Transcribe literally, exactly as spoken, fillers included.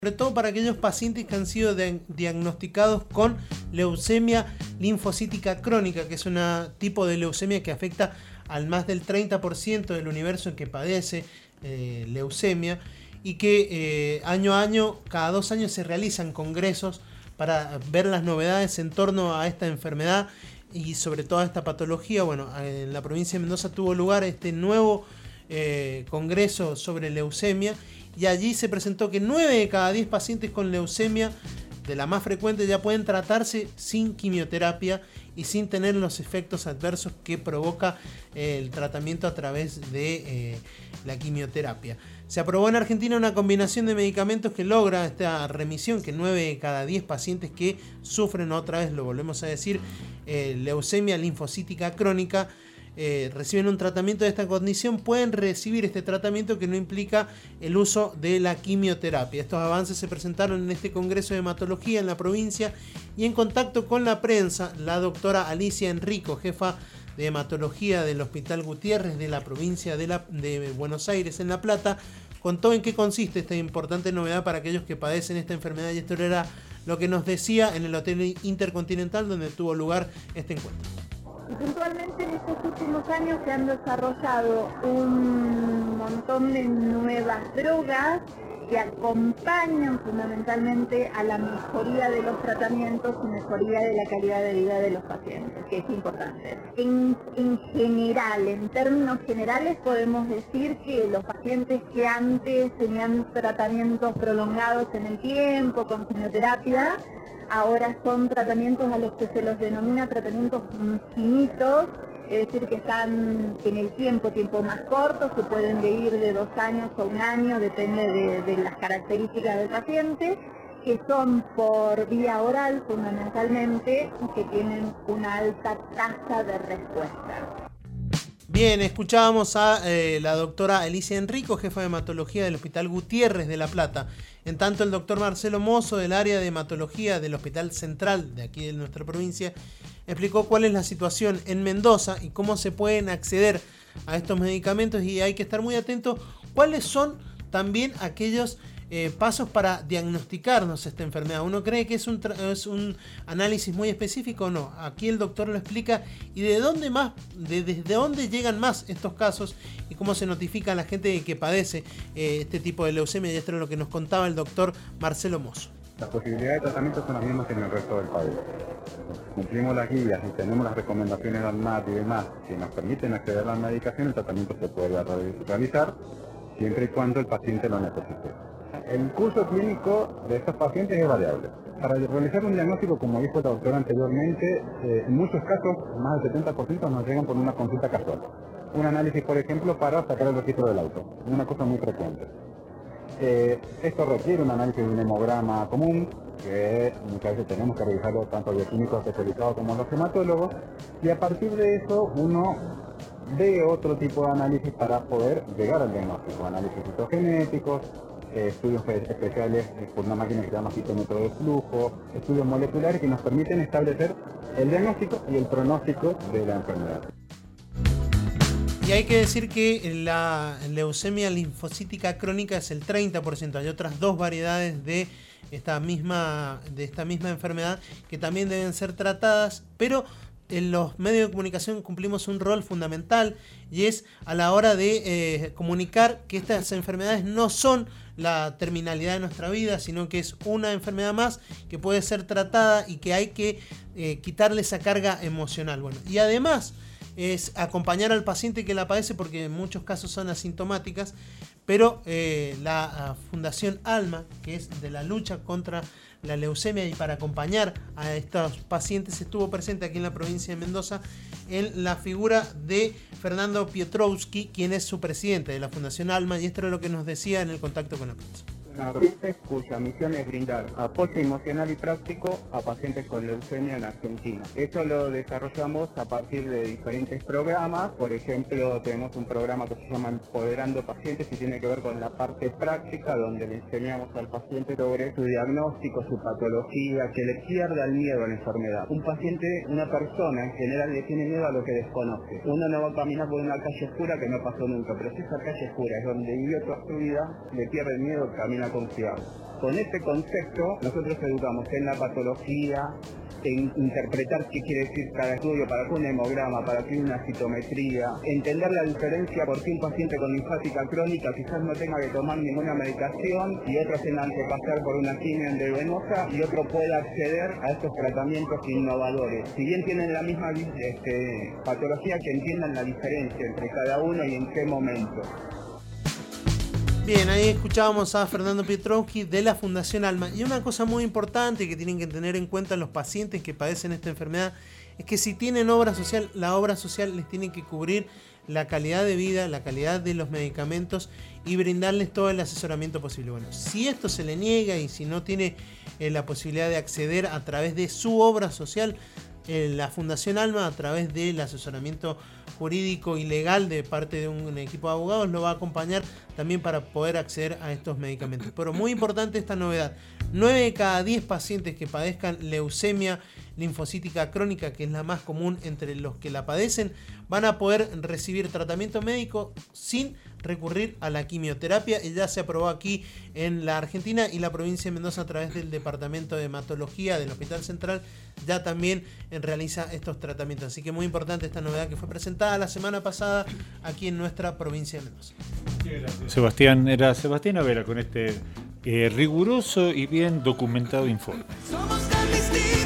sobre todo para aquellos pacientes que han sido diagnosticados con leucemia linfocítica crónica, que es un tipo de leucemia que afecta al más del treinta por ciento del universo que padece eh, leucemia, y que eh, año a año, cada dos años se realizan congresos para ver las novedades en torno a esta enfermedad y sobre todo a esta patología. Bueno, en la provincia de Mendoza tuvo lugar este nuevo eh, congreso sobre leucemia, y allí se presentó que nueve de cada diez pacientes con leucemia, de la más frecuente, ya pueden tratarse sin quimioterapia y sin tener los efectos adversos que provoca eh, el tratamiento a través de eh, la quimioterapia. Se aprobó en Argentina una combinación de medicamentos que logra esta remisión, que nueve de cada diez pacientes que sufren, otra vez lo volvemos a decir, eh, leucemia linfocítica crónica, Eh, reciben un tratamiento de esta condición, pueden recibir este tratamiento que no implica el uso de la quimioterapia. Estos avances se presentaron en este Congreso de Hematología en la provincia, y en contacto con la prensa, la doctora Alicia Enrico, jefa de hematología del Hospital Gutiérrez de la provincia de, la, de Buenos Aires en La Plata, contó en qué consiste esta importante novedad para aquellos que padecen esta enfermedad, y esto era lo que nos decía en el Hotel Intercontinental donde tuvo lugar este encuentro. Puntualmente en estos últimos años se han desarrollado un montón de nuevas drogas que acompañan fundamentalmente a la mejoría de los tratamientos y mejoría de la calidad de vida de los pacientes, que es importante. En, en general, en términos generales, podemos decir que los pacientes que antes tenían tratamientos prolongados en el tiempo, con quimioterapia, ahora son tratamientos a los que se los denomina tratamientos finitos, es decir, que están en el tiempo, tiempo más corto, se pueden ir de dos años o un año, depende de, de las características del paciente, que son por vía oral fundamentalmente, que tienen una alta tasa de respuesta. Bien, escuchábamos a eh, la doctora Alicia Enrico, jefa de hematología del Hospital Gutiérrez de La Plata. En tanto, el doctor Marcelo Mozo, del área de hematología del Hospital Central de aquí de nuestra provincia, explicó cuál es la situación en Mendoza y cómo se pueden acceder a estos medicamentos, y hay que estar muy atentos cuáles son también aquellos Eh, pasos para diagnosticarnos esta enfermedad. Uno cree que es un, es un análisis muy específico, no. Aquí el doctor lo explica, y de dónde más, de, desde dónde llegan más estos casos y cómo se notifica a la gente que padece eh, este tipo de leucemia, y esto es lo que nos contaba el doctor Marcelo Mozo. Las posibilidades de tratamiento son las mismas que en el resto del país. Cumplimos las guías y tenemos las recomendaciones del M A T y demás que nos permiten acceder a la medicación. El tratamiento se puede realizar siempre y cuando el paciente lo necesite. El curso clínico de estos pacientes es variable. Para realizar un diagnóstico, como dijo la doctora anteriormente, eh, en muchos casos, más del setenta por ciento nos llegan por una consulta casual. Un análisis, por ejemplo, para sacar el registro del auto, una cosa muy frecuente. Eh, esto requiere un análisis de un hemograma común, que muchas veces tenemos que revisarlo tanto bioquímicos especializados como los hematólogos, y a partir de eso uno ve otro tipo de análisis para poder llegar al diagnóstico, análisis citogenéticos, Eh, estudios especiales por una máquina que se llama citómetro de flujo, estudios moleculares que nos permiten establecer el diagnóstico y el pronóstico de la enfermedad. Y hay que decir que la leucemia linfocítica crónica es el treinta por ciento. Hay otras dos variedades de esta misma, de esta misma enfermedad que también deben ser tratadas, pero en los medios de comunicación cumplimos un rol fundamental, y es a la hora de eh, comunicar que estas enfermedades no son la terminalidad de nuestra vida, sino que es una enfermedad más que puede ser tratada y que hay que eh, quitarle esa carga emocional. Bueno, y además es acompañar al paciente que la padece, porque en muchos casos son asintomáticas, pero eh, la Fundación ALMA, que es de la lucha contra la leucemia y para acompañar a estos pacientes, estuvo presente aquí en la provincia de Mendoza en la figura de Fernando Piotrowski, quien es su presidente de la Fundación ALMA, y esto es lo que nos decía en el contacto con la prensa. Una paciente cuya misión es brindar apoyo emocional y práctico a pacientes con leucemia en Argentina. Esto lo desarrollamos a partir de diferentes programas. Por ejemplo, tenemos un programa que se llama Empoderando Pacientes y tiene que ver con la parte práctica, donde le enseñamos al paciente sobre su diagnóstico, su patología, que le pierda el miedo a la enfermedad. Un paciente, una persona en general, le tiene miedo a lo que desconoce. Uno no va a caminar por una calle oscura que no pasó nunca, pero si esa calle oscura es donde vivió toda su vida, le pierde el miedo, camina medicina confiable. Con este concepto nosotros educamos en la patología, en interpretar qué quiere decir cada estudio, para qué un hemograma, para qué una citometría, entender la diferencia por qué un paciente con linfática crónica quizás no tenga que tomar ninguna medicación y otros tengan que pasar por una quimio endovenosa y otro pueda acceder a estos tratamientos innovadores. Si bien tienen la misma este, patología, que entiendan la diferencia entre cada uno y en qué momento. Bien, ahí escuchábamos a Fernando Piotrowski de la Fundación Alma. Y una cosa muy importante que tienen que tener en cuenta los pacientes que padecen esta enfermedad es que si tienen obra social, la obra social les tiene que cubrir la calidad de vida, la calidad de los medicamentos y brindarles todo el asesoramiento posible. Bueno, si esto se le niega y si no tiene eh, la posibilidad de acceder a través de su obra social, eh, la Fundación Alma, a través del asesoramiento jurídico y legal de parte de un equipo de abogados, lo va a acompañar también para poder acceder a estos medicamentos. Pero muy importante esta novedad: nueve de cada diez pacientes que padezcan leucemia linfocítica crónica, que es la más común entre los que la padecen, van a poder recibir tratamiento médico sin recurrir a la quimioterapia. Y ya se aprobó aquí en la Argentina y la provincia de Mendoza, a través del Departamento de Hematología del Hospital Central, ya también realiza estos tratamientos. Así que muy importante esta novedad que fue presentada la semana pasada aquí en nuestra provincia de Mendoza. Sebastián, era Sebastián Avera con este eh, riguroso y bien documentado informe. Somos tan distintos.